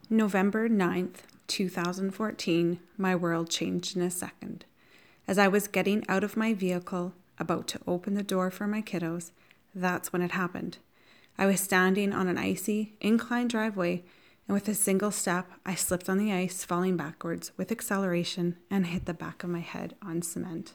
November 9th, 2014, my world changed in a second. As I was getting out of my vehicle, about to open the door for my kiddos, that's when it happened. I was standing on an icy, inclined driveway, and with a single step, I slipped on the ice, falling backwards with acceleration and hit the back of my head on cement.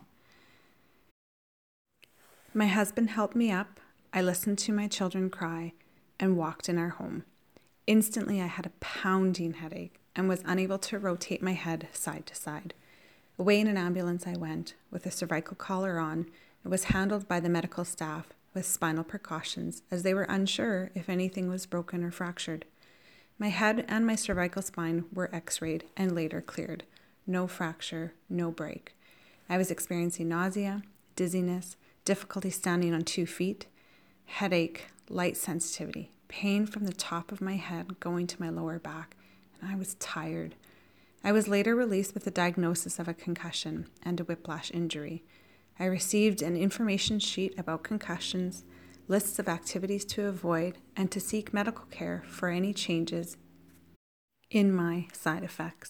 My husband helped me up, I listened to my children cry, and walked in our home. Instantly, I had a pounding headache and was unable to rotate my head side to side. Away in an ambulance I went, with a cervical collar on, and was handled by the medical staff with spinal precautions as they were unsure if anything was broken or fractured. My head and my cervical spine were x-rayed and later cleared. No fracture, no break. I was experiencing nausea, dizziness, difficulty standing on 2 feet, headache, light sensitivity, pain from the top of my head going to my lower back, and I was tired. I was later released with a diagnosis of a concussion and a whiplash injury. I received an information sheet about concussions, lists of activities to avoid, and to seek medical care for any changes in my side effects.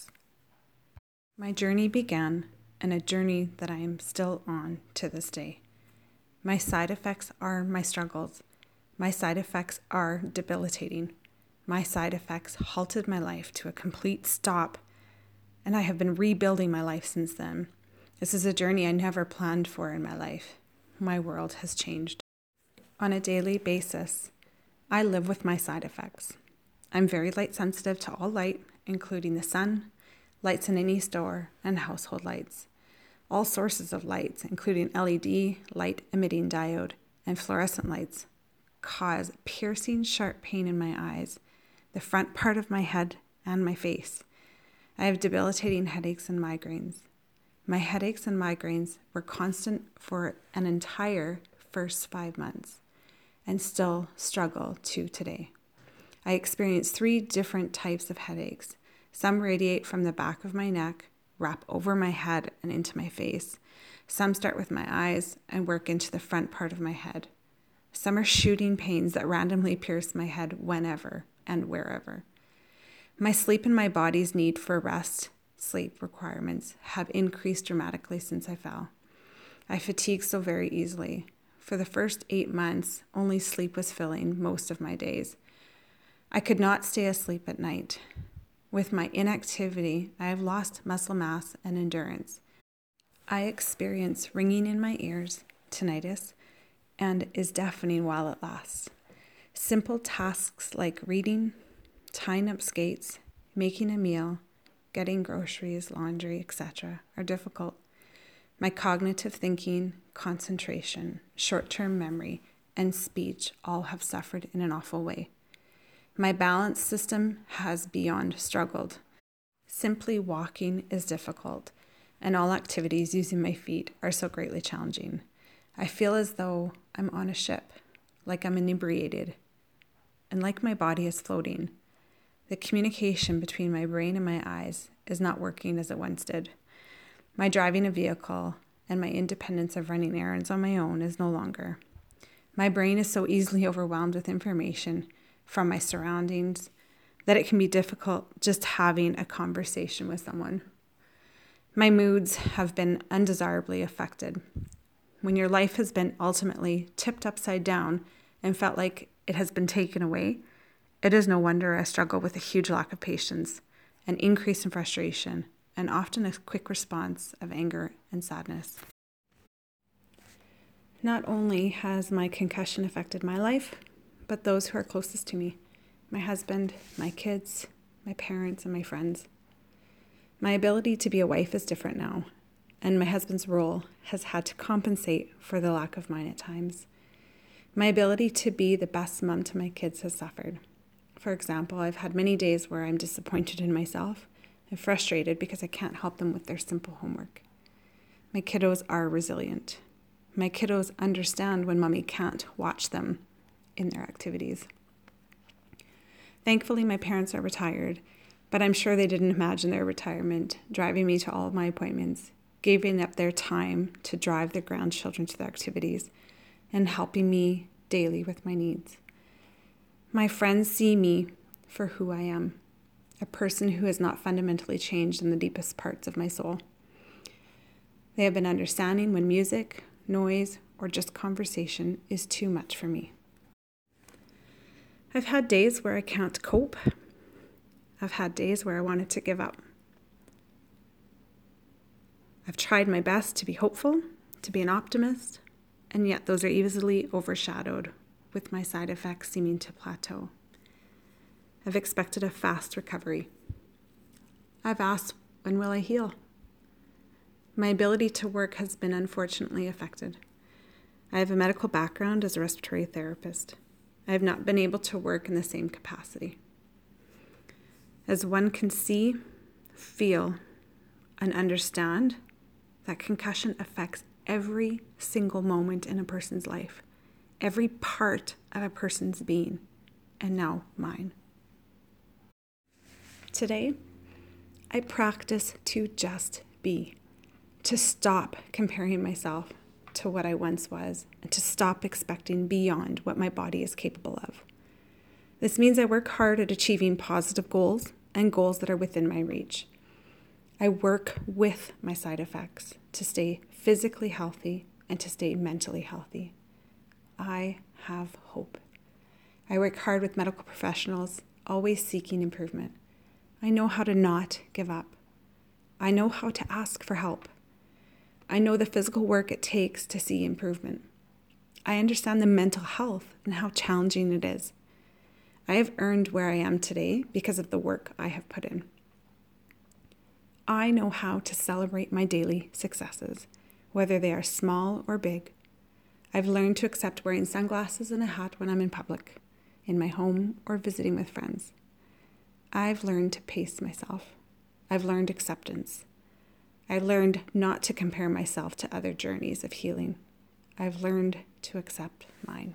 My journey began, and a journey that I am still on to this day. My side effects are my struggles. My side effects are debilitating. My side effects halted my life to a complete stop, and I have been rebuilding my life since then. This is a journey I never planned for in my life. My world has changed. On a daily basis, I live with my side effects. I'm very light sensitive to all light, including the sun, lights in any store, and household lights. All sources of lights, including LED, light emitting diode, and fluorescent lights, cause piercing, sharp pain in my eyes, the front part of my head, and my face. I have debilitating headaches and migraines. My headaches and migraines were constant for an entire first 5 months and still struggle to today. I experience 3 different types of headaches. Some radiate from the back of my neck, wrap over my head and into my face. Some start with my eyes and work into the front part of my head. Some are shooting pains that randomly pierce my head whenever and wherever. My sleep and my body's need for rest, sleep requirements have increased dramatically since I fell. I fatigue so very easily. For the first 8 months, only sleep was filling most of my days. I could not stay asleep at night. With my inactivity, I have lost muscle mass and endurance. I experience ringing in my ears, tinnitus, and is deafening while it lasts. Simple tasks like reading, tying up skates, making a meal, getting groceries, laundry, etc. are difficult. My cognitive thinking, concentration, short-term memory, and speech all have suffered in an awful way. My balance system has beyond struggled. Simply walking is difficult, and all activities using my feet are so greatly challenging. I feel as though I'm on a ship, like I'm inebriated, and like my body is floating. The communication between my brain and my eyes is not working as it once did. My driving a vehicle and my independence of running errands on my own is no longer. My brain is so easily overwhelmed with information from my surroundings that it can be difficult just having a conversation with someone. My moods have been undesirably affected. When your life has been ultimately tipped upside down and felt like it has been taken away, it is no wonder I struggle with a huge lack of patience, an increase in frustration, and often a quick response of anger and sadness. Not only has my concussion affected my life, but those who are closest to me, my husband, my kids, my parents, and my friends. My ability to be a wife is different now, and my husband's role has had to compensate for the lack of mine at times. My ability to be the best mom to my kids has suffered. For example, I've had many days where I'm disappointed in myself and frustrated because I can't help them with their simple homework. My kiddos are resilient. My kiddos understand when mommy can't watch them in their activities. Thankfully, my parents are retired, but I'm sure they didn't imagine their retirement, driving me to all of my appointments, giving up their time to drive their grandchildren to their activities, and helping me daily with my needs. My friends see me for who I am. a person who has not fundamentally changed in the deepest parts of my soul. They have been understanding when music, noise, or just conversation is too much for me. I've had days where I can't cope. I've had days where I wanted to give up. I've tried my best to be hopeful, to be an optimist, and yet those are easily overshadowed with my side effects seeming to plateau. I've expected a fast recovery. I've asked, when will I heal? My ability to work has been unfortunately affected. I have a medical background as a respiratory therapist. I have not been able to work in the same capacity. As one can see, feel, and understand, that concussion affects every single moment in a person's life, every part of a person's being, and now mine. Today, I practice to just be, to stop comparing myself to what I once was, and to stop expecting beyond what my body is capable of. This means I work hard at achieving positive goals and goals that are within my reach. I work with my side effects to stay physically healthy and to stay mentally healthy. I have hope. I work hard with medical professionals, always seeking improvement. I know how to not give up. I know how to ask for help. I know the physical work it takes to see improvement. I understand the mental health and how challenging it is. I have earned where I am today because of the work I have put in. I know how to celebrate my daily successes, whether they are small or big. I've learned to accept wearing sunglasses and a hat when I'm in public, in my home, or visiting with friends. I've learned to pace myself. I've learned acceptance. I learned not to compare myself to other journeys of healing. I've learned to accept mine.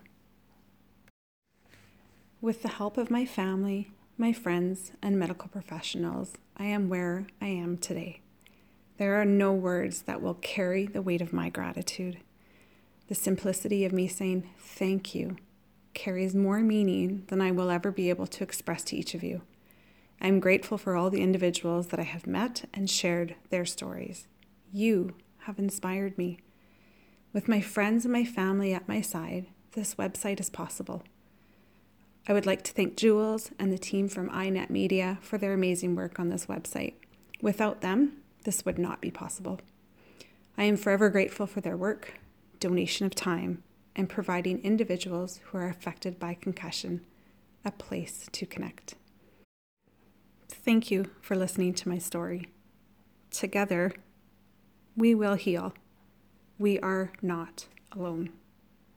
With the help of my family, my friends, and medical professionals, I am where I am today. There are no words that will carry the weight of my gratitude. The simplicity of me saying thank you carries more meaning than I will ever be able to express to each of you. I am grateful for all the individuals that I have met and shared their stories. You have inspired me. With my friends and my family at my side, this website is possible. I would like to thank Jules and the team from iNet Media for their amazing work on this website. Without them, this would not be possible. I am forever grateful for their work, donation of time, and providing individuals who are affected by concussion a place to connect. Thank you for listening to my story. Together, we will heal. We are not alone.